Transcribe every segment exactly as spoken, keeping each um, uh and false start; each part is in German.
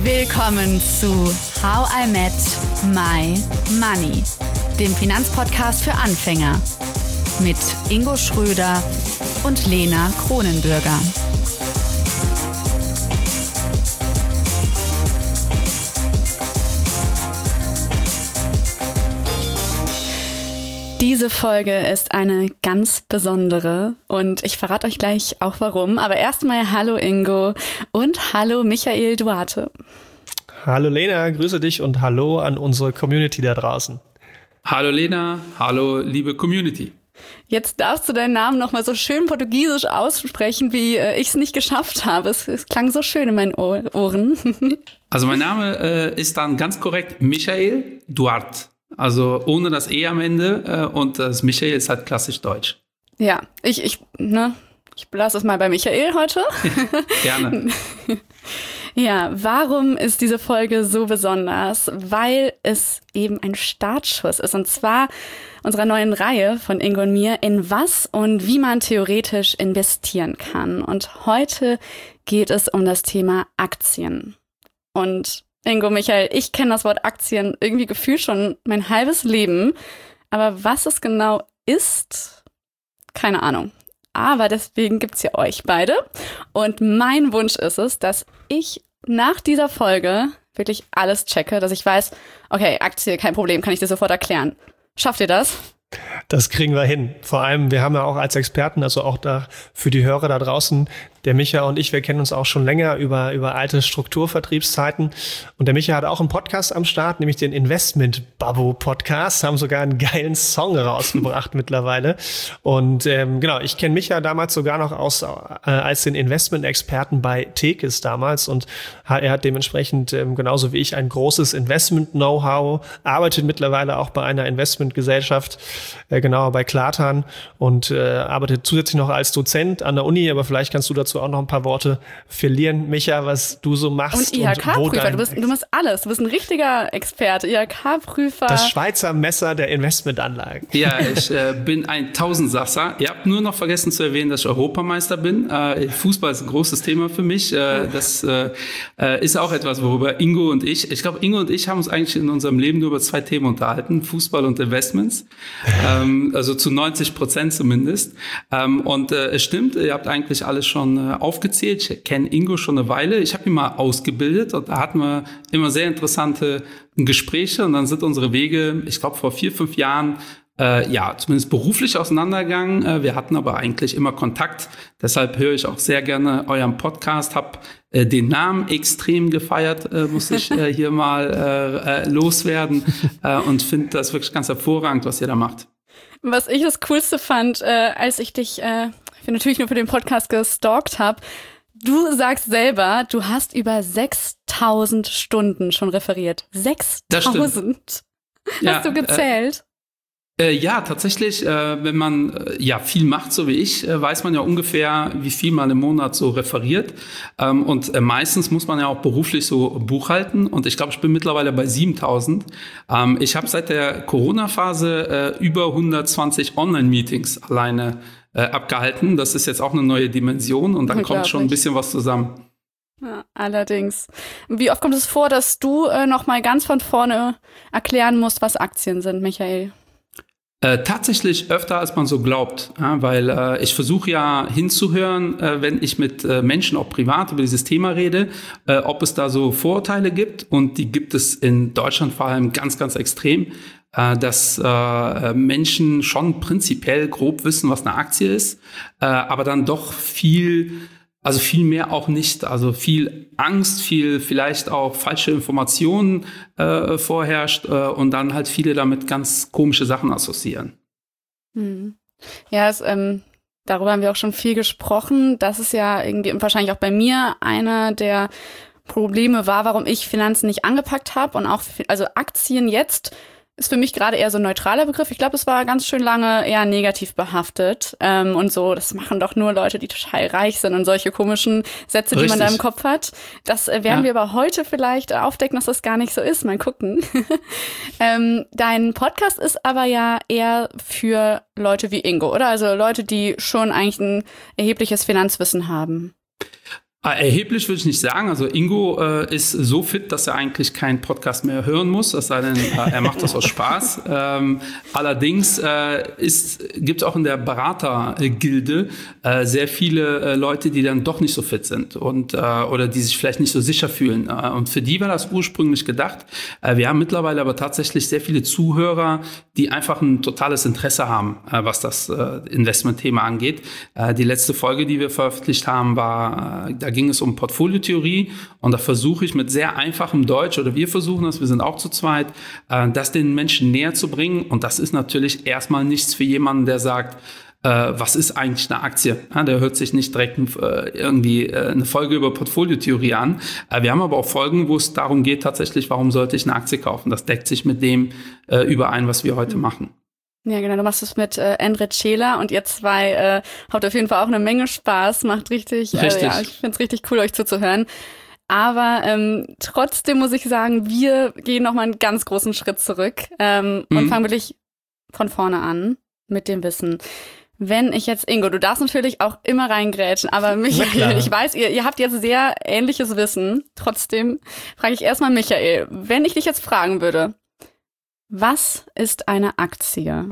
Willkommen zu How I Met My Money, dem Finanzpodcast für Anfänger mit Ingo Schröder und Lena Kronenbürger. Diese Folge ist eine ganz besondere und ich verrate euch gleich auch warum. Aber erstmal hallo Ingo und hallo Michael Duarte. Hallo Lena, grüße dich und hallo an unsere Community da draußen. Hallo Lena, hallo liebe Community. Jetzt darfst du deinen Namen nochmal so schön portugiesisch aussprechen, wie äh, ich es nicht geschafft habe. Es, es klang so schön in meinen Ohr- Ohren. Also mein Name äh, ist dann ganz korrekt Michael Duarte. Also ohne das E am Ende äh, und das Michael ist halt klassisch deutsch. Ja, ich, ich, ne, ich lasse es mal bei Michael heute. Gerne. Ja, warum ist diese Folge so besonders? Weil es eben ein Startschuss ist. Und zwar unserer neuen Reihe von Ingo und mir, in was und wie man theoretisch investieren kann. Und heute geht es um das Thema Aktien. Und Ingo, Michael, ich kenne das Wort Aktien irgendwie gefühlt schon mein halbes Leben. Aber was es genau ist, keine Ahnung. Aber deswegen gibt's ja euch beide. Und mein Wunsch ist es, dass ich nach dieser Folge wirklich alles checke, dass ich weiß, okay, Aktie, kein Problem, kann ich dir sofort erklären. Schafft ihr das? Das kriegen wir hin. Vor allem, wir haben ja auch als Experten, also auch da für die Hörer da draußen, der Micha und ich, wir kennen uns auch schon länger über, über alte Strukturvertriebszeiten. Und der Micha hat auch einen Podcast am Start, nämlich den Investment-Babbo-Podcast, haben sogar einen geilen Song rausgebracht mittlerweile. Und ähm, genau, ich kenne Micha damals sogar noch aus äh, als den Investment-Experten bei Tekis damals. Und er hat dementsprechend ähm, genauso wie ich ein großes Investment-Know-how, arbeitet mittlerweile auch bei einer Investmentgesellschaft, äh, genauer bei Klatan und äh, arbeitet zusätzlich noch als Dozent an der Uni, aber vielleicht kannst du dazu auch noch ein paar Worte verlieren, Micha, was du so machst. Und I H K-Prüfer, du bist, du bist alles, du bist ein richtiger Experte, I H K-Prüfer. Das Schweizer Messer der Investmentanlagen. Ja, ich äh, bin ein Tausendsasser. Ihr habt nur noch vergessen zu erwähnen, dass ich Europameister bin. Äh, Fußball ist ein großes Thema für mich. Äh, das äh, ist auch etwas, worüber Ingo und ich, ich glaube, Ingo und ich haben uns eigentlich in unserem Leben nur über zwei Themen unterhalten, Fußball und Investments. ähm, also zu neunzig Prozent zumindest. Ähm, und äh, es stimmt, ihr habt eigentlich alles schon aufgezählt. Ich kenne Ingo schon eine Weile. Ich habe ihn mal ausgebildet und da hatten wir immer sehr interessante Gespräche und dann sind unsere Wege, ich glaube vor vier, fünf Jahren, äh, ja, zumindest beruflich auseinandergegangen. Äh, wir hatten aber eigentlich immer Kontakt. Deshalb höre ich auch sehr gerne euren Podcast, habe äh, den Namen extrem gefeiert, äh, muss ich äh, hier mal äh, äh, loswerden äh, und finde das wirklich ganz hervorragend, was ihr da macht. Was ich das Coolste fand, äh, als ich dich äh, natürlich nur für den Podcast gestalkt habe, du sagst selber, du hast über sechstausend Stunden schon referiert. sechstausend? Hast ja, du gezählt? Äh, äh, ja, tatsächlich, äh, wenn man äh, ja viel macht, so wie ich, äh, weiß man ja ungefähr, wie viel man im Monat so referiert. Ähm, und äh, meistens muss man ja auch beruflich so buchhalten. Und ich glaube, ich bin mittlerweile bei siebentausend. Ähm, ich habe seit der Corona-Phase äh, über hundertzwanzig Online-Meetings alleine äh, abgehalten. Das ist jetzt auch eine neue Dimension und dann kommt schon ein bisschen was zusammen. Ja, allerdings. Wie oft kommt es vor, dass du äh, noch mal ganz von vorne erklären musst, was Aktien sind, Michael? Äh, tatsächlich öfter, als man so glaubt, ja, weil äh, ich versuche ja hinzuhören, äh, wenn ich mit äh, Menschen auch privat über dieses Thema rede, äh, ob es da so Vorurteile gibt und die gibt es in Deutschland vor allem ganz, ganz extrem, äh, dass äh, Menschen schon prinzipiell grob wissen, was eine Aktie ist, äh, aber dann doch viel Also viel mehr auch nicht, also viel Angst, viel vielleicht auch falsche Informationen äh, vorherrscht äh, und dann halt viele damit ganz komische Sachen assoziieren. Hm. Ja, es, ähm, darüber haben wir auch schon viel gesprochen. Das ist ja irgendwie und wahrscheinlich auch bei mir einer der Probleme war, warum ich Finanzen nicht angepackt habe und auch, also Aktien jetzt ist für mich gerade eher so ein neutraler Begriff. Ich glaube, es war ganz schön lange eher negativ behaftet. Ähm, und so, das machen doch nur Leute, die total reich sind und solche komischen Sätze, Richtig. Die man da im Kopf hat. Das äh, werden ja. wir aber heute vielleicht aufdecken, dass das gar nicht so ist. Mal gucken. ähm, dein Podcast ist aber ja eher für Leute wie Ingo, oder? Also Leute, die schon eigentlich ein erhebliches Finanzwissen haben. Erheblich würde ich nicht sagen. Also Ingo äh, ist so fit, dass er eigentlich keinen Podcast mehr hören muss, es sei denn, äh, er macht das aus Spaß. ähm, allerdings äh, gibt es auch in der Beratergilde äh, sehr viele äh, Leute, die dann doch nicht so fit sind und äh, oder die sich vielleicht nicht so sicher fühlen. Äh, und für die war das ursprünglich gedacht. Äh, wir haben mittlerweile aber tatsächlich sehr viele Zuhörer, die einfach ein totales Interesse haben, äh, was das äh, Investmentthema angeht. Äh, die letzte Folge, die wir veröffentlicht haben, war äh, da ging es um Portfoliotheorie und da versuche ich mit sehr einfachem Deutsch, oder wir versuchen das, wir sind auch zu zweit, äh, das den Menschen näher zu bringen. Und das ist natürlich erstmal nichts für jemanden, der sagt, äh, was ist eigentlich eine Aktie? Ja, der hört sich nicht direkt äh, irgendwie äh, eine Folge über Portfoliotheorie an. Äh, wir haben aber auch Folgen, wo es darum geht, tatsächlich, warum sollte ich eine Aktie kaufen? Das deckt sich mit dem äh, überein, was wir heute machen. Ja, genau, du machst es mit äh, Endrit Scheler und ihr zwei äh, habt auf jeden Fall auch eine Menge Spaß, macht richtig, richtig. Äh, ja, ich find's richtig cool, euch zuzuhören. Aber ähm, trotzdem muss ich sagen, wir gehen nochmal einen ganz großen Schritt zurück ähm, mhm. und fangen wirklich von vorne an mit dem Wissen. Wenn ich jetzt, Ingo, du darfst natürlich auch immer reingrätschen, aber Michael, ich weiß, ihr, ihr habt jetzt sehr ähnliches Wissen. Trotzdem frage ich erstmal Michael, wenn ich dich jetzt fragen würde, was ist eine Aktie?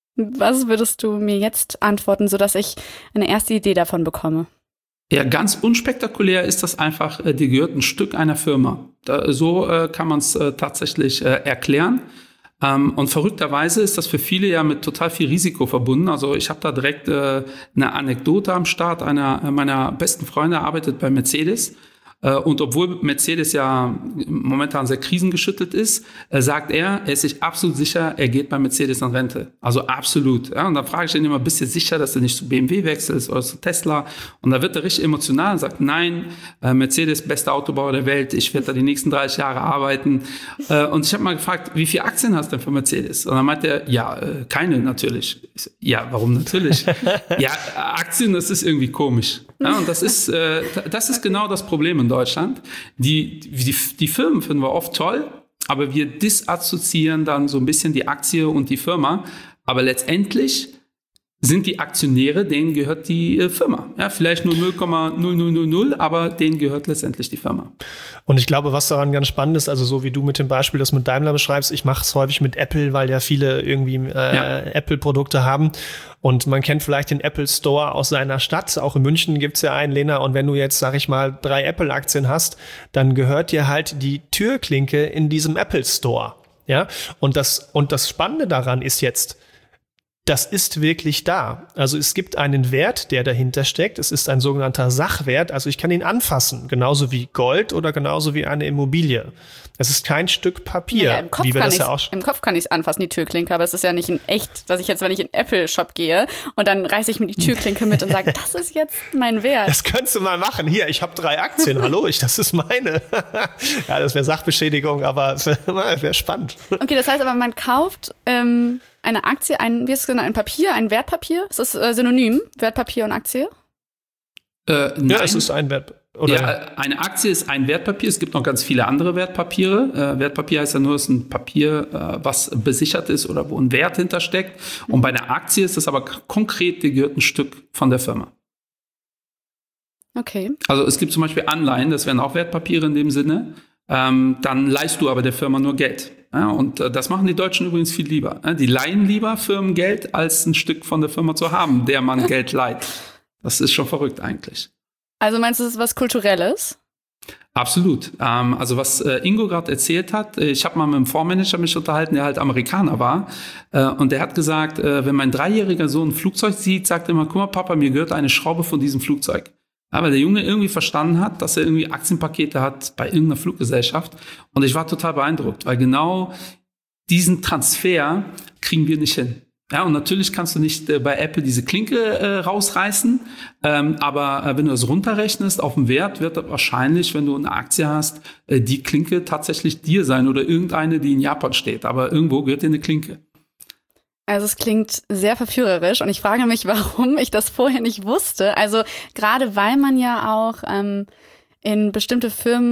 Was würdest du mir jetzt antworten, sodass ich eine erste Idee davon bekomme? Ja, ganz unspektakulär ist das einfach, die gehört ein Stück einer Firma. Da, so äh, kann man es äh, tatsächlich äh, erklären. Ähm, und verrückterweise ist das für viele ja mit total viel Risiko verbunden. Also ich habe da direkt äh, eine Anekdote am Start. Einer meiner besten Freunde arbeitet bei Mercedes. Und obwohl Mercedes ja momentan sehr krisengeschüttelt ist, sagt er, er ist sich absolut sicher, er geht bei Mercedes in Rente. Also absolut. Ja, und dann frage ich ihn immer, bist du sicher, dass du nicht zu B M W wechselst oder zu Tesla? Und da wird er richtig emotional und sagt, nein, Mercedes, bester Autobauer der Welt, ich werde da die nächsten dreißig Jahre arbeiten. Und ich habe mal gefragt, wie viele Aktien hast du denn für Mercedes? Und dann meint er, ja, keine natürlich. Ich so, ja, warum natürlich? Ja, Aktien, das ist irgendwie komisch. Ja, und das ist, äh, das ist genau das Problem in Deutschland. Die, die, die Firmen finden wir oft toll, aber wir disassoziieren dann so ein bisschen die Aktie und die Firma. Aber letztendlich sind die Aktionäre, denen gehört die äh, Firma. Ja, vielleicht nur null Komma null null null null, aber denen gehört letztendlich die Firma. Und ich glaube, was daran ganz spannend ist, also so wie du mit dem Beispiel das mit Daimler beschreibst, ich mache es häufig mit Apple, weil ja viele irgendwie äh, ja. Apple-Produkte haben. Und man kennt vielleicht den Apple Store aus seiner Stadt. Auch in München gibt's ja einen, Lena. Und wenn du jetzt, sag ich mal, drei Apple-Aktien hast, dann gehört dir halt die Türklinke in diesem Apple Store. Ja, und das, und das Spannende daran ist jetzt, das ist wirklich da. Also es gibt einen Wert, der dahinter steckt. Es ist ein sogenannter Sachwert. Also ich kann ihn anfassen, genauso wie Gold oder genauso wie eine Immobilie. Es ist kein Stück Papier, ja, im Kopf wie wir kann das ja auch. Im Kopf kann ich es anfassen, die Türklinke, aber es ist ja nicht in echt, dass ich jetzt, wenn ich in den Apple-Shop gehe und dann reiße ich mir die Türklinke mit und sage, das ist jetzt mein Wert. Das könntest du mal machen. Hier, ich habe drei Aktien. Hallo, ich, das ist meine. Ja, das wäre Sachbeschädigung, aber es wäre wär spannend. Okay, das heißt aber, man kauft ähm, eine Aktie, ein, wie ist es genannt, ein Papier, ein Wertpapier? Ist das äh, synonym, Wertpapier und Aktie? Äh, ja, es ist ein Wertpapier. Oder? Ja, eine Aktie ist ein Wertpapier. Es gibt noch ganz viele andere Wertpapiere. Äh, Wertpapier heißt ja nur, es ist ein Papier, äh, was besichert ist oder wo ein Wert hintersteckt. Und bei einer Aktie ist das aber konkret, die gehört ein Stück von der Firma. Okay. Also es gibt zum Beispiel Anleihen, das wären auch Wertpapiere in dem Sinne. Ähm, dann leihst du aber der Firma nur Geld. Ja, und äh, das machen die Deutschen übrigens viel lieber. Ja, die leihen lieber Firmen Geld, als ein Stück von der Firma zu haben, der man Geld leiht. Das ist schon verrückt eigentlich. Also meinst du, das ist was Kulturelles? Absolut. Ähm, also was äh, Ingo gerade erzählt hat, ich habe mal mit einem Fondsmanager mich unterhalten, der halt Amerikaner war. Äh, und der hat gesagt, äh, wenn mein dreijähriger Sohn ein Flugzeug sieht, sagt er immer, guck mal Papa, mir gehört eine Schraube von diesem Flugzeug. Aber der Junge irgendwie verstanden hat, dass er irgendwie Aktienpakete hat bei irgendeiner Fluggesellschaft. Und ich war total beeindruckt, weil genau diesen Transfer kriegen wir nicht hin. Ja, und natürlich kannst du nicht äh, bei Apple diese Klinke äh, rausreißen, ähm, aber äh, wenn du das runterrechnest auf den Wert, wird das wahrscheinlich, wenn du eine Aktie hast, äh, die Klinke tatsächlich dir sein oder irgendeine, die in Japan steht. Aber irgendwo gehört dir eine Klinke. Also es klingt sehr verführerisch und ich frage mich, warum ich das vorher nicht wusste. Also gerade weil man ja auch ähm, in bestimmte Firmen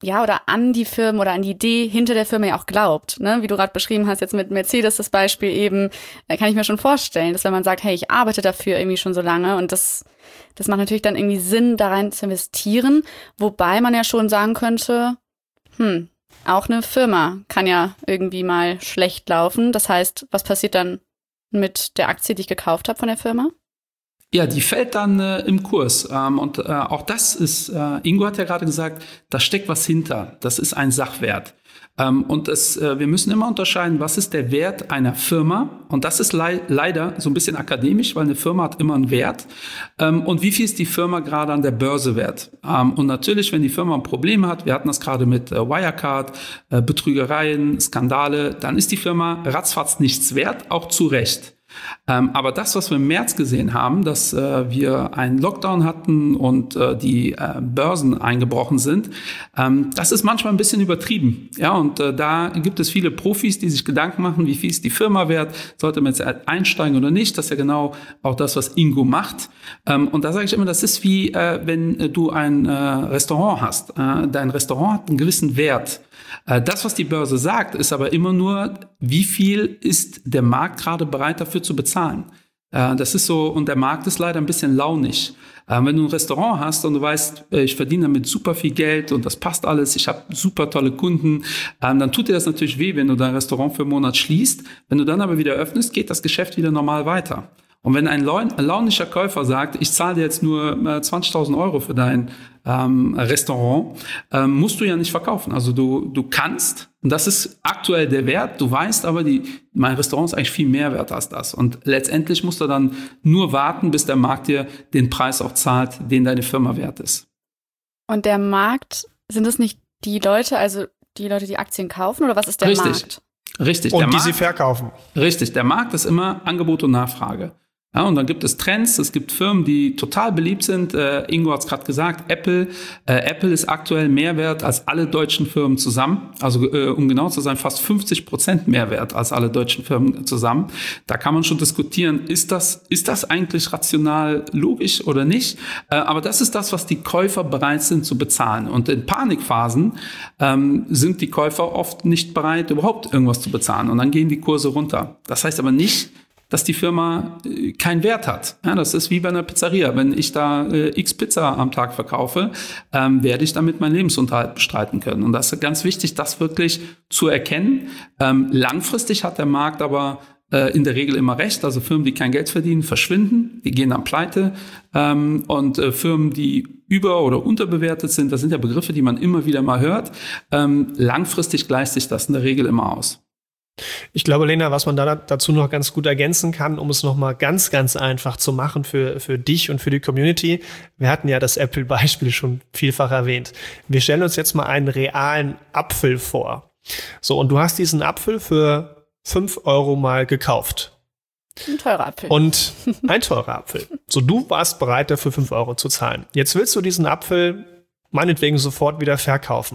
ja, oder an die Firmen oder an die Idee hinter der Firma ja auch glaubt. Ne? Wie du gerade beschrieben hast, jetzt mit Mercedes das Beispiel eben, kann ich mir schon vorstellen, dass wenn man sagt, hey, ich arbeite dafür irgendwie schon so lange und das, das macht natürlich dann irgendwie Sinn, da rein zu investieren, wobei man ja schon sagen könnte, hm, auch eine Firma kann ja irgendwie mal schlecht laufen. Das heißt, was passiert dann mit der Aktie, die ich gekauft habe von der Firma? Ja, die fällt dann äh, im Kurs. Ähm, und äh, auch das ist, äh, Ingo hat ja gerade gesagt, da steckt was hinter. Das ist ein Sachwert. Ähm, und es, äh, wir müssen immer unterscheiden, was ist der Wert einer Firma? Und das ist le- leider so ein bisschen akademisch, weil eine Firma hat immer einen Wert. Ähm, und wie viel ist die Firma gerade an der Börse wert? Ähm, und natürlich, wenn die Firma ein Problem hat, wir hatten das gerade mit äh, Wirecard, äh, Betrügereien, Skandale, dann ist die Firma ratzfatz nichts wert, auch zu Recht. Ähm, aber das, was wir im März gesehen haben, dass äh, wir einen Lockdown hatten und äh, die äh, Börsen eingebrochen sind, ähm, das ist manchmal ein bisschen übertrieben. Ja, und äh, da gibt es viele Profis, die sich Gedanken machen, wie viel ist die Firma wert, sollte man jetzt einsteigen oder nicht. Das ist ja genau auch das, was Ingo macht. Ähm, und da sage ich immer, das ist wie, äh, wenn äh, du ein äh, Restaurant hast. Äh, dein Restaurant hat einen gewissen Wert. Das, was die Börse sagt, ist aber immer nur, wie viel ist der Markt gerade bereit dafür zu bezahlen. Das ist so, und der Markt ist leider ein bisschen launig. Wenn du ein Restaurant hast und du weißt, ich verdiene damit super viel Geld und das passt alles, ich habe super tolle Kunden, dann tut dir das natürlich weh, wenn du dein Restaurant für einen Monat schließt. Wenn du dann aber wieder öffnest, geht das Geschäft wieder normal weiter. Und wenn ein launischer Käufer sagt, ich zahle dir jetzt nur zwanzigtausend Euro für dein ähm, Restaurant, ähm, musst du ja nicht verkaufen. Also du, du kannst, und das ist aktuell der Wert, du weißt aber, die, mein Restaurant ist eigentlich viel mehr wert als das. Und letztendlich musst du dann nur warten, bis der Markt dir den Preis auch zahlt, den deine Firma wert ist. Und der Markt, sind es nicht die Leute, also die Leute, die Aktien kaufen, oder was ist der Richtig. Markt? Richtig. Und der die Markt, sie verkaufen. Richtig, der Markt ist immer Angebot und Nachfrage. Ja, und dann gibt es Trends, es gibt Firmen, die total beliebt sind. Äh, Ingo hat es gerade gesagt, Apple. Äh, Apple ist aktuell mehr wert als alle deutschen Firmen zusammen. Also äh, um genau zu sein, fast fünfzig Prozent mehr wert als alle deutschen Firmen zusammen. Da kann man schon diskutieren, ist das, ist das eigentlich rational logisch oder nicht? Äh, aber das ist das, was die Käufer bereit sind zu bezahlen. Und in Panikphasen ähm, sind die Käufer oft nicht bereit, überhaupt irgendwas zu bezahlen. Und dann gehen die Kurse runter. Das heißt aber nicht, dass die Firma äh, keinen Wert hat. Ja, das ist wie bei einer Pizzeria. Wenn ich da äh, x Pizza am Tag verkaufe, ähm, werde ich damit meinen Lebensunterhalt bestreiten können. Und das ist ganz wichtig, das wirklich zu erkennen. Ähm, langfristig hat der Markt aber äh, in der Regel immer recht. Also Firmen, die kein Geld verdienen, verschwinden, die gehen dann pleite. Ähm, und äh, Firmen, die über- oder unterbewertet sind, das sind ja Begriffe, die man immer wieder mal hört. Ähm, langfristig gleicht sich das in der Regel immer aus. Ich glaube, Lena, was man da dazu noch ganz gut ergänzen kann, um es nochmal ganz, ganz einfach zu machen für, für dich und für die Community. Wir hatten ja das Apple-Beispiel schon vielfach erwähnt. Wir stellen uns jetzt mal einen realen Apfel vor. So, und du hast diesen Apfel für fünf Euro mal gekauft. Ein teurer Apfel. Und ein teurer Apfel. So, du warst bereit, dafür fünf Euro zu zahlen. Jetzt willst du diesen Apfel meinetwegen sofort wieder verkaufen.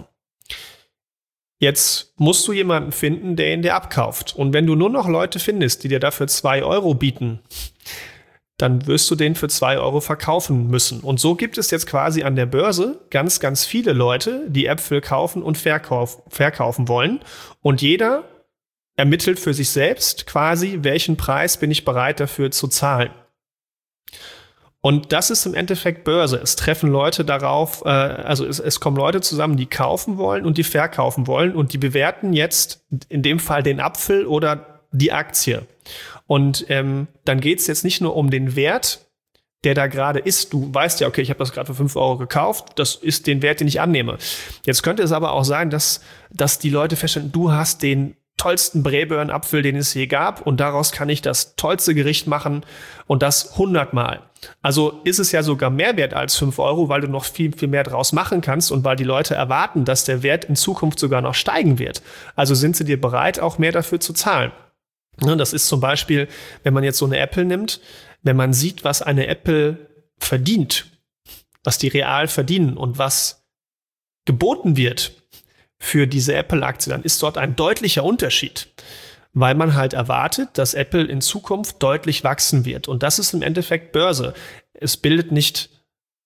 Jetzt musst du jemanden finden, der ihn dir abkauft. Und wenn du nur noch Leute findest, die dir dafür zwei Euro bieten, dann wirst du den für zwei Euro verkaufen müssen. Und so gibt es jetzt quasi an der Börse ganz, ganz viele Leute, die Äpfel kaufen und verkauf, verkaufen wollen. Und jeder ermittelt für sich selbst quasi, welchen Preis bin ich bereit dafür zu zahlen. Und das ist im Endeffekt Börse. Es treffen Leute darauf, äh, also es, es kommen Leute zusammen, die kaufen wollen und die verkaufen wollen und die bewerten jetzt in dem Fall den Apfel oder die Aktie. Und ähm, dann geht es jetzt nicht nur um den Wert, der da gerade ist. Du weißt ja, okay, ich habe das gerade für fünf Euro gekauft, das ist den Wert, den ich annehme. Jetzt könnte es aber auch sein, dass, dass die Leute feststellen, du hast den tollsten Braeburn-Apfel, den es je gab, und daraus kann ich das tollste Gericht machen und das hundertmal. Also ist es ja sogar mehr wert als fünf Euro, weil du noch viel, viel mehr draus machen kannst und weil die Leute erwarten, dass der Wert in Zukunft sogar noch steigen wird. Also sind sie dir bereit, auch mehr dafür zu zahlen. Das ist zum Beispiel, wenn man jetzt so eine Apple nimmt, wenn man sieht, was eine Apple verdient, was die real verdienen und was geboten wird für diese Apple-Aktie, dann ist dort ein deutlicher Unterschied, weil man halt erwartet, dass Apple in Zukunft deutlich wachsen wird. Und das ist im Endeffekt Börse. Es bildet nicht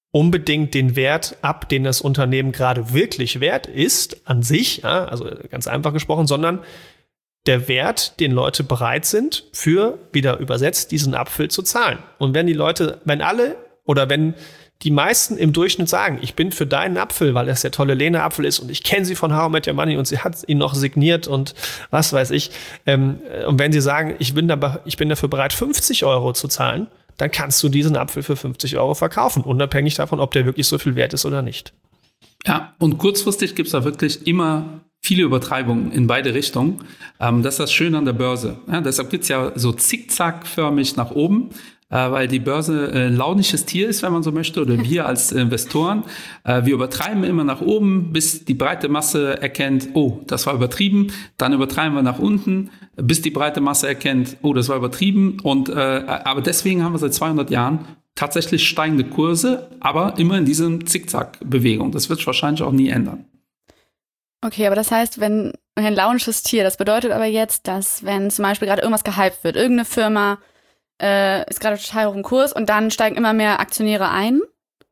unbedingt den Wert ab, den das Unternehmen gerade wirklich wert ist, an sich, ja, also ganz einfach gesprochen, sondern der Wert, den Leute bereit sind, für, wieder übersetzt, diesen Apfel zu zahlen. Und wenn die Leute, wenn alle oder wenn die meisten im Durchschnitt sagen, ich bin für deinen Apfel, weil das der tolle Lena-Apfel ist und ich kenne sie von How I Met Your Money und sie hat ihn noch signiert und was weiß ich. Ähm, und wenn sie sagen, ich bin, da, ich bin dafür bereit, fünfzig Euro zu zahlen, dann kannst du diesen Apfel für fünfzig Euro verkaufen, unabhängig davon, ob der wirklich so viel wert ist oder nicht. Ja, und kurzfristig gibt es da wirklich immer viele Übertreibungen in beide Richtungen. Ähm, das ist das Schöne an der Börse. Ja, deshalb gibt es ja so zickzackförmig nach oben, äh, weil die Börse ein launisches Tier ist, wenn man so möchte, oder wir als Investoren. Äh, wir übertreiben immer nach oben, bis die breite Masse erkennt, oh, das war übertrieben. Dann übertreiben wir nach unten, bis die breite Masse erkennt, oh, das war übertrieben. Und äh, aber deswegen haben wir seit zweihundert Jahren tatsächlich steigende Kurse, aber immer in diesem Zickzack-Bewegung. Das wird sich wahrscheinlich auch nie ändern. Okay, aber das heißt, wenn ein launisches Tier, das bedeutet aber jetzt, dass wenn zum Beispiel gerade irgendwas gehypt wird, irgendeine Firma äh, ist gerade total hoch im Kurs und dann steigen immer mehr Aktionäre ein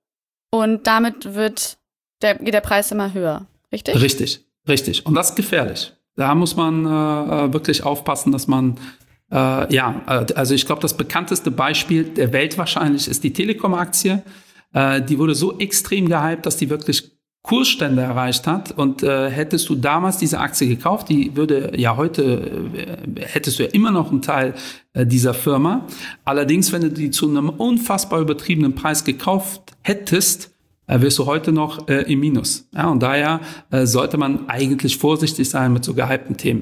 und damit wird der, geht der Preis immer höher, richtig? Richtig, richtig. Und das ist gefährlich. Da muss man äh, wirklich aufpassen, dass man Äh, ja, also ich glaube, das bekannteste Beispiel der Welt wahrscheinlich ist die Telekom-Aktie. Äh, die wurde so extrem gehypt, dass die wirklich Kursstände erreicht hat. Und äh, hättest du damals diese Aktie gekauft, die würde ja heute, äh, hättest du ja immer noch einen Teil äh, dieser Firma. Allerdings, wenn du die zu einem unfassbar übertriebenen Preis gekauft hättest, äh, wirst du heute noch äh, im Minus. Ja, und daher äh, sollte man eigentlich vorsichtig sein mit so gehypten Themen.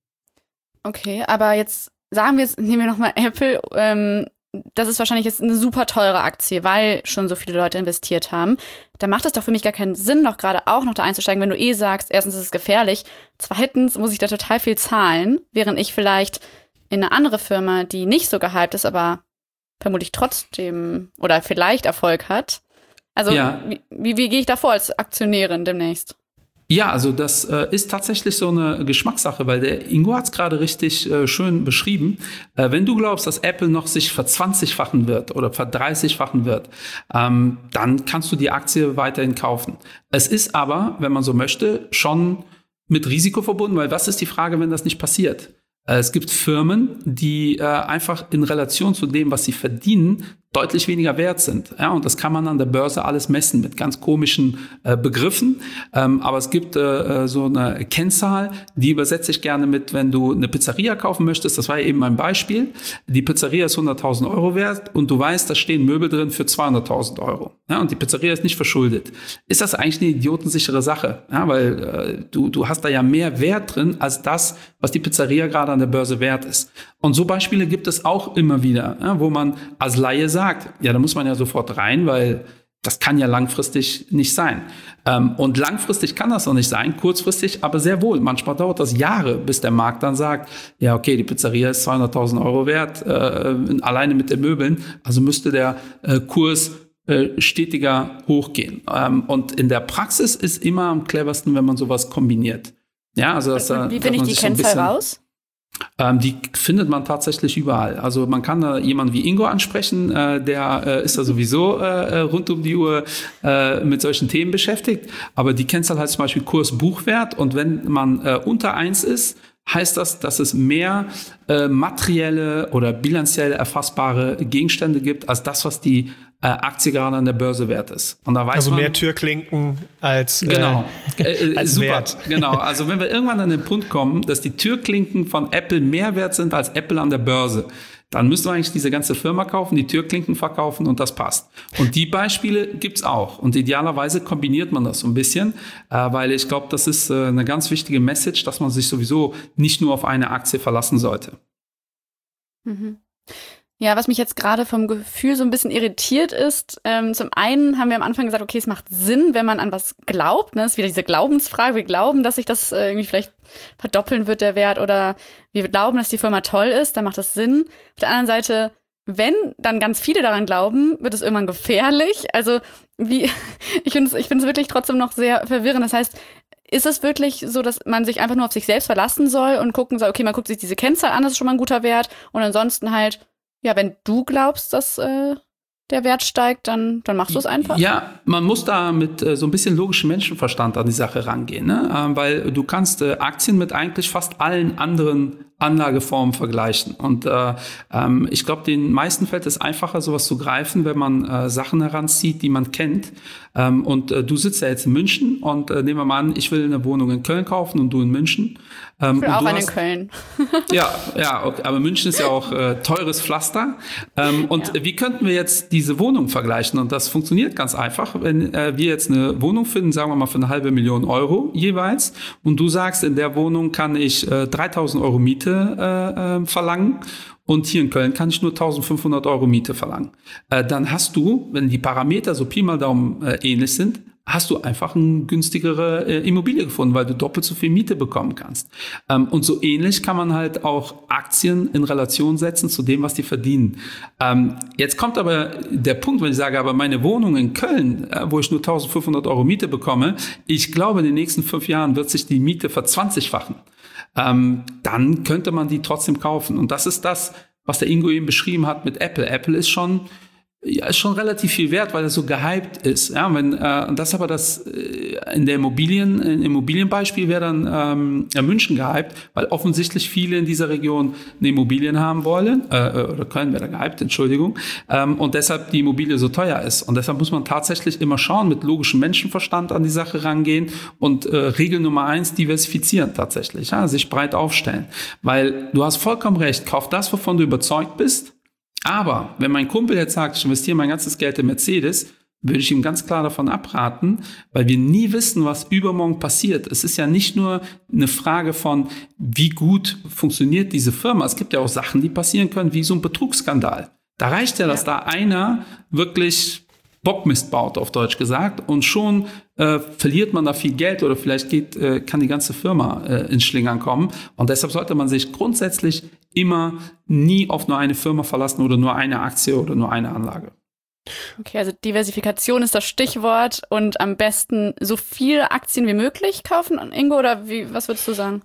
Okay, aber jetzt sagen wir jetzt, nehmen wir nochmal Apple, ähm, das ist wahrscheinlich jetzt eine super teure Aktie, weil schon so viele Leute investiert haben. Da macht es doch für mich gar keinen Sinn, noch gerade auch noch da einzusteigen, wenn du eh sagst, erstens ist es gefährlich, zweitens muss ich da total viel zahlen, während ich vielleicht in eine andere Firma, die nicht so gehypt ist, aber vermutlich trotzdem oder vielleicht Erfolg hat. Also ja. wie, wie, wie gehe ich da vor als Aktionärin demnächst? Ja, also das äh, ist tatsächlich so eine Geschmackssache, weil der Ingo hat es gerade richtig äh, schön beschrieben. Äh, wenn du glaubst, dass Apple noch sich verzwanzigfachen wird oder verdreißigfachen wird, ähm, dann kannst du die Aktie weiterhin kaufen. Es ist aber, wenn man so möchte, schon mit Risiko verbunden, weil was ist die Frage, wenn das nicht passiert? Äh, es gibt Firmen, die äh, einfach in Relation zu dem, was sie verdienen, deutlich weniger wert sind. Ja, und das kann man an der Börse alles messen mit ganz komischen äh, Begriffen. Ähm, aber es gibt äh, so eine Kennzahl, die übersetze ich gerne mit, wenn du eine Pizzeria kaufen möchtest. Das war ja eben mein Beispiel. Die Pizzeria ist hunderttausend Euro wert und du weißt, da stehen Möbel drin für zweihunderttausend Euro. Ja, und die Pizzeria ist nicht verschuldet. Ist das eigentlich eine idiotensichere Sache? Ja, weil äh, du, du hast da ja mehr Wert drin als das, was die Pizzeria gerade an der Börse wert ist. Und so Beispiele gibt es auch immer wieder, ja, wo man als Laie sagt, ja, da muss man ja sofort rein, weil das kann ja langfristig nicht sein. Ähm, und langfristig kann das auch nicht sein, kurzfristig aber sehr wohl. Manchmal dauert das Jahre, bis der Markt dann sagt, ja, okay, die Pizzeria ist zweihunderttausend Euro wert, äh, alleine mit den Möbeln, also müsste der äh, Kurs äh, stetiger hochgehen. Ähm, und in der Praxis ist immer am cleversten, wenn man sowas kombiniert. Ja, also das, und wie finde ich die Kennzahl so raus? Ähm, die findet man tatsächlich überall. Also man kann da jemanden wie Ingo ansprechen, äh, der äh, ist da sowieso äh, rund um die Uhr äh, mit solchen Themen beschäftigt. Aber die Kennzahl heißt zum Beispiel Kurs-Buchwert und wenn man äh, unter eins ist, heißt das, dass es mehr äh, materielle oder bilanziell erfassbare Gegenstände gibt, als das, was die äh, Aktie gerade an der Börse wert ist. Und da weiß also man, mehr Türklinken als, genau, äh, äh, als super, Wert. Genau, also wenn wir irgendwann an den Punkt kommen, dass die Türklinken von Apple mehr wert sind als Apple an der Börse, dann müssen wir eigentlich diese ganze Firma kaufen, die Türklinken verkaufen und das passt. Und die Beispiele gibt's auch. Und idealerweise kombiniert man das so ein bisschen, äh, weil ich glaube, das ist äh, eine ganz wichtige Message, dass man sich sowieso nicht nur auf eine Aktie verlassen sollte. Mhm. Ja, was mich jetzt gerade vom Gefühl so ein bisschen irritiert ist, ähm, zum einen haben wir am Anfang gesagt, okay, es macht Sinn, wenn man an was glaubt, ne? Es ist wieder diese Glaubensfrage, wir glauben, dass sich das äh, irgendwie vielleicht verdoppeln wird, der Wert, oder wir glauben, dass die Firma toll ist, dann macht das Sinn. Auf der anderen Seite, wenn dann ganz viele daran glauben, wird es irgendwann gefährlich. Also wie, ich finde es ich finde es wirklich trotzdem noch sehr verwirrend. Das heißt, ist es wirklich so, dass man sich einfach nur auf sich selbst verlassen soll und gucken soll, okay, man guckt sich diese Kennzahl an, das ist schon mal ein guter Wert, und ansonsten halt, ja, wenn du glaubst, dass äh, der Wert steigt, dann, dann machst du es einfach? Ja, man muss da mit äh, so ein bisschen logischem Menschenverstand an die Sache rangehen, ne? Ähm, weil du kannst äh, Aktien mit eigentlich fast allen anderen Anlageformen vergleichen. Und äh, ähm, ich glaube, den meisten fällt es einfacher, sowas zu greifen, wenn man äh, Sachen heranzieht, die man kennt. Ähm, und äh, du sitzt ja jetzt in München und äh, nehmen wir mal an, ich will eine Wohnung in Köln kaufen und du in München. Ähm, ich will und auch du eine hast, in Köln. ja, ja, okay, aber München ist ja auch äh, teures Pflaster. Ähm, und Ja. wie könnten wir jetzt diese Wohnung vergleichen? Und das funktioniert ganz einfach, wenn äh, wir jetzt eine Wohnung finden, sagen wir mal für eine halbe Million Euro jeweils, und du sagst, in der Wohnung kann ich äh, dreitausend Euro Miete äh, äh, verlangen. Und hier in Köln kann ich nur eintausendfünfhundert Euro Miete verlangen. Äh, dann hast du, wenn die Parameter so Pi mal Daumen äh, ähnlich sind, hast du einfach eine günstigere äh, Immobilie gefunden, weil du doppelt so viel Miete bekommen kannst. Ähm, und so ähnlich kann man halt auch Aktien in Relation setzen zu dem, was die verdienen. Ähm, jetzt kommt aber der Punkt, wenn ich sage, aber meine Wohnung in Köln, äh, wo ich nur eintausendfünfhundert Euro Miete bekomme, ich glaube, in den nächsten fünf Jahren wird sich die Miete verzwanzigfachen. Ähm, dann könnte man die trotzdem kaufen. Und das ist das, was der Ingo eben beschrieben hat mit Apple. Apple ist schon, ja, ist schon relativ viel wert, weil es so gehypt ist. Ja, wenn, äh, und das aber das äh, in der Immobilien, im Immobilienbeispiel wäre dann ähm, ja, München gehypt, weil offensichtlich viele in dieser Region eine Immobilien haben wollen, äh, oder Köln wäre da gehypt, Entschuldigung, ähm, und deshalb die Immobilie so teuer ist. Und deshalb muss man tatsächlich immer schauen, mit logischem Menschenverstand an die Sache rangehen und äh, Regel Nummer eins, diversifizieren tatsächlich, ja, sich breit aufstellen. Weil du hast vollkommen recht, kauf das, wovon du überzeugt bist. Aber wenn mein Kumpel jetzt sagt, ich investiere mein ganzes Geld in Mercedes, würde ich ihm ganz klar davon abraten, weil wir nie wissen, was übermorgen passiert. Es ist ja nicht nur eine Frage von, wie gut funktioniert diese Firma. Es gibt ja auch Sachen, die passieren können, wie so ein Betrugsskandal. Da reicht ja, dass da einer wirklich Bockmist baut, auf Deutsch gesagt, und schon äh, verliert man da viel Geld oder vielleicht geht, äh, kann die ganze Firma äh, ins Schlingern kommen. Und deshalb sollte man sich grundsätzlich immer nie auf nur eine Firma verlassen oder nur eine Aktie oder nur eine Anlage. Okay, also Diversifikation ist das Stichwort und am besten so viele Aktien wie möglich kaufen, Ingo, oder wie, was würdest du sagen?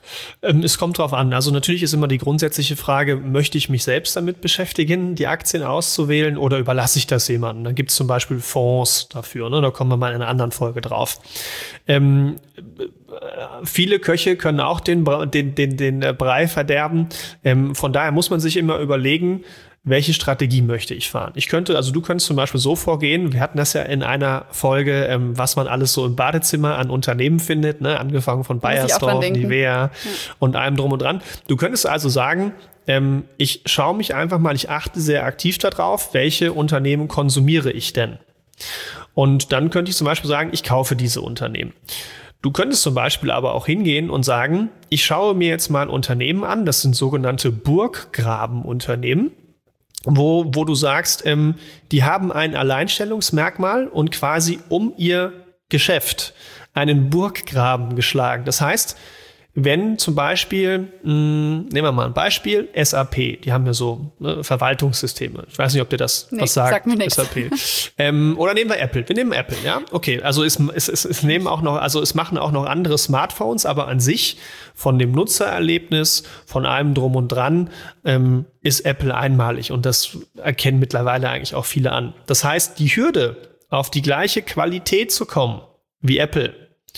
Es kommt drauf an. Also natürlich ist immer die grundsätzliche Frage, möchte ich mich selbst damit beschäftigen, die Aktien auszuwählen, oder überlasse ich das jemandem? Dann gibt es zum Beispiel Fonds dafür, ne? Da kommen wir mal in einer anderen Folge drauf. Ähm, viele Köche können auch den, den, den, den Brei verderben. Ähm, von daher muss man sich immer überlegen, welche Strategie möchte ich fahren? Ich könnte, also du könntest zum Beispiel so vorgehen, wir hatten das ja in einer Folge, ähm, was man alles so im Badezimmer an Unternehmen findet, ne? Angefangen von Bayersdorf, Nivea ja. und allem drum und dran. Du könntest also sagen, ähm, ich schaue mich einfach mal, ich achte sehr aktiv darauf, welche Unternehmen konsumiere ich denn? Und dann könnte ich zum Beispiel sagen, ich kaufe diese Unternehmen. Du könntest zum Beispiel aber auch hingehen und sagen, ich schaue mir jetzt mal Unternehmen an, das sind sogenannte Burggrabenunternehmen, wo, wo du sagst, ähm, die haben ein Alleinstellungsmerkmal und quasi um ihr Geschäft einen Burggraben geschlagen. Das heißt, wenn zum Beispiel, mh, nehmen wir mal ein Beispiel, S A P, die haben ja so ne, Verwaltungssysteme. Ich weiß nicht, ob dir das nee, was sagt, sag mir S A P. ähm, oder nehmen wir Apple. Wir nehmen Apple, ja. Okay, also es, es, es, es nehmen auch noch, also es machen auch noch andere Smartphones, aber an sich von dem Nutzererlebnis, von allem drum und dran, ähm, ist Apple einmalig, und das erkennen mittlerweile eigentlich auch viele an. Das heißt, die Hürde, auf die gleiche Qualität zu kommen wie Apple,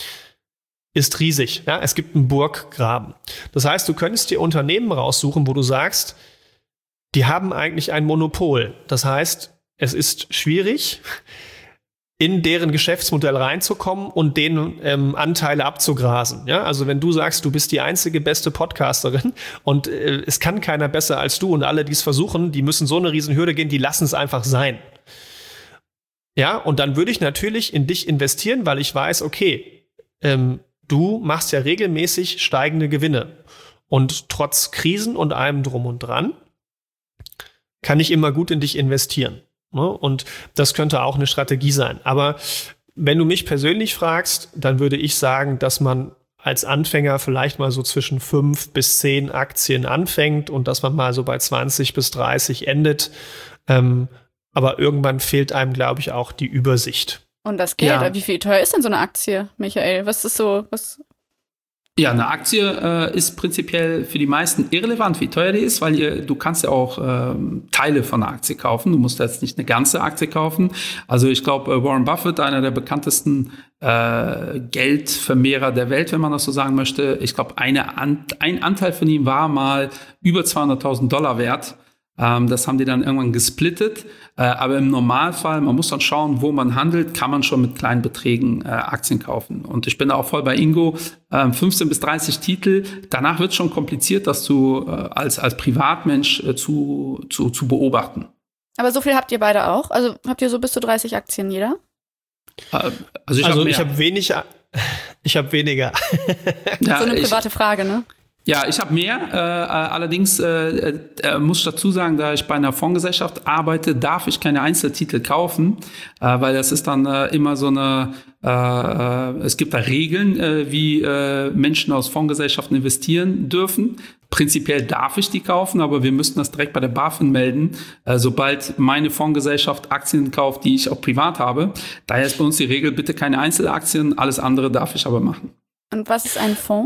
ist riesig. Ja, es gibt einen Burggraben. Das heißt, du könntest dir Unternehmen raussuchen, wo du sagst, die haben eigentlich ein Monopol. Das heißt, es ist schwierig, in deren Geschäftsmodell reinzukommen und denen ähm, Anteile abzugrasen. Ja, also wenn du sagst, du bist die einzige beste Podcasterin und äh, es kann keiner besser als du und alle, die es versuchen, die müssen so eine riesen Hürde gehen, die lassen es einfach sein. Ja, und dann würde ich natürlich in dich investieren, weil ich weiß, okay, ähm, du machst ja regelmäßig steigende Gewinne. Und trotz Krisen und allem drum und dran kann ich immer gut in dich investieren. Ne? Und das könnte auch eine Strategie sein. Aber wenn du mich persönlich fragst, dann würde ich sagen, dass man als Anfänger vielleicht mal so zwischen fünf bis zehn Aktien anfängt und dass man mal so bei zwanzig bis dreißig endet. Ähm, aber irgendwann fehlt einem, glaube ich, auch die Übersicht. Und das Geld, Ja. wie viel teuer ist denn so eine Aktie, Michael? Was ist so, was? Ja, eine Aktie äh, ist prinzipiell für die meisten irrelevant, wie teuer die ist, weil ihr, du kannst ja auch äh, Teile von einer Aktie kaufen. Du musst jetzt nicht eine ganze Aktie kaufen. Also ich glaube, Warren Buffett, einer der bekanntesten äh, Geldvermehrer der Welt, wenn man das so sagen möchte. Ich glaube, eine An- ein Anteil von ihm war mal über zweihunderttausend Dollar wert. Ähm, das haben die dann irgendwann gesplittet. Äh, aber im Normalfall, man muss dann schauen, wo man handelt, kann man schon mit kleinen Beträgen äh, Aktien kaufen. Und ich bin da auch voll bei Ingo. Äh, fünfzehn bis dreißig Titel. Danach wird es schon kompliziert, das zu, äh, als, als Privatmensch äh, zu, zu, zu beobachten. Aber so viel habt ihr beide auch? Also habt ihr so bis zu dreißig Aktien jeder? Äh, also ich also habe hab wenig, ich habe weniger. Ja, so eine private ich, Frage, ne? Ja, ich habe mehr. Äh, allerdings äh, äh, muss ich dazu sagen, da ich bei einer Fondsgesellschaft arbeite, darf ich keine Einzeltitel kaufen, äh, weil das ist dann äh, immer so eine, äh, äh, es gibt da Regeln, äh, wie äh, Menschen aus Fondsgesellschaften investieren dürfen. Prinzipiell darf ich die kaufen, aber wir müssten das direkt bei der BaFin melden, äh, sobald meine Fondsgesellschaft Aktien kauft, die ich auch privat habe. Daher ist bei uns die Regel, bitte keine Einzelaktien, alles andere darf ich aber machen. Und was ist ein Fonds?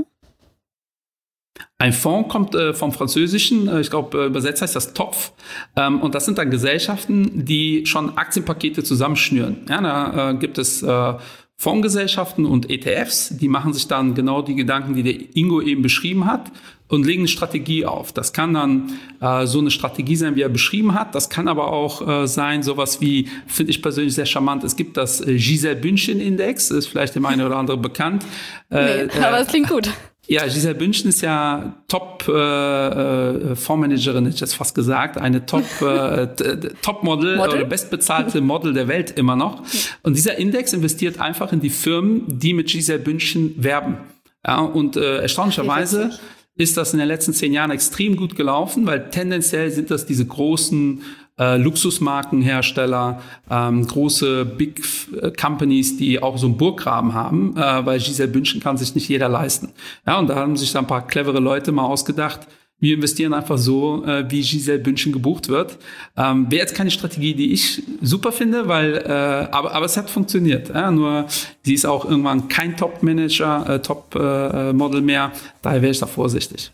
Ein Fonds kommt äh, vom Französischen, äh, ich glaube, äh, übersetzt heißt das Topf. Ähm, und das sind dann Gesellschaften, die schon Aktienpakete zusammenschnüren. Ja, da äh, gibt es äh, Fondsgesellschaften und E T Fs, die machen sich dann genau die Gedanken, die der Ingo eben beschrieben hat, und legen eine Strategie auf. Das kann dann äh, so eine Strategie sein, wie er beschrieben hat. Das kann aber auch äh, sein, sowas wie, finde ich persönlich sehr charmant, es gibt das äh, Giselle-Bündchen-Index, ist vielleicht dem einen oder anderen bekannt. Äh, nee, aber es klingt gut. Ja, Giselle Bündchen ist ja Top äh, äh, Fondsmanagerin, hätte ich jetzt fast gesagt, eine Top äh, Topmodel oder bestbezahlte Model der Welt immer noch. Und dieser Index investiert einfach in die Firmen, die mit Giselle Bündchen werben. Ja, und äh, erstaunlicherweise ist das in den letzten zehn Jahren extrem gut gelaufen, weil tendenziell sind das diese großen äh, Luxusmarkenhersteller, ähm, große Big Companies, die auch so einen Burggraben haben, äh, weil Giselle Bündchen kann sich nicht jeder leisten. Ja, und da haben sich dann ein paar clevere Leute mal ausgedacht, wir investieren einfach so, äh, wie Giselle Bündchen gebucht wird. Ähm, wäre jetzt keine Strategie, die ich super finde, weil, äh, aber, aber es hat funktioniert. Ja? Nur sie ist auch irgendwann kein Top-Manager, äh, Top-Model äh, mehr. Daher wäre ich da vorsichtig.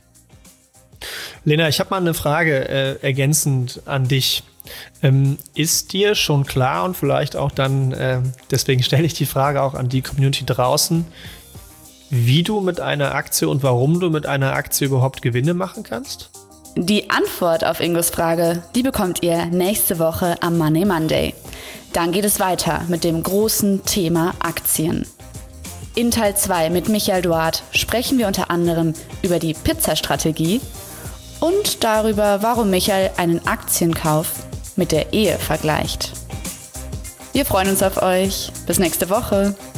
Lena, ich habe mal eine Frage äh, ergänzend an dich. Ähm, ist dir schon klar und vielleicht auch dann, äh, deswegen stelle ich die Frage auch an die Community draußen, wie du mit einer Aktie und warum du mit einer Aktie überhaupt Gewinne machen kannst? Die Antwort auf Ingos Frage, die bekommt ihr nächste Woche am Money Monday. Dann geht es weiter mit dem großen Thema Aktien. In Teil zwei mit Michael Duart sprechen wir unter anderem über die Pizzastrategie und darüber, warum Michael einen Aktienkauf mit der Ehe vergleicht. Wir freuen uns auf euch. Bis nächste Woche.